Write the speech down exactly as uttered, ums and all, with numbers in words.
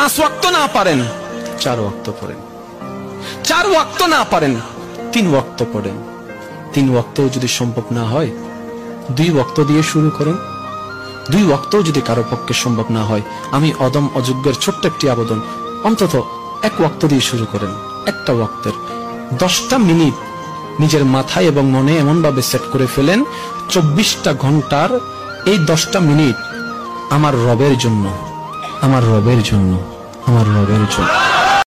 পাঁচ ওয়াক্ত না পারেন চার ওয়াক্ত পড়েন, চার ওয়াক্ত না পারেন তিন ওয়াক্ত পড়েন, তিন ওয়াক্তও যদি সম্ভব না হয় দুই ওয়াক্ত দিয়ে শুরু করেন, দুই ওয়াক্তও যদি কারো পক্ষে সম্ভব না হয়, আমি অদম অযোগ্যের ছোট্ট একটি আবেদন, অন্তত এক ওয়াক্ত দিয়ে শুরু করেন। একটা ওয়াক্তের দশটা মিনিট নিজের মাথায় এবং মনে এমন ভাবে সেট করে ফেলেন, চব্বিশটা ঘন্টার এই দশটা মিনিট আমার রবের জন্য, আমার রবের জন্য, আমার রবের জন্য।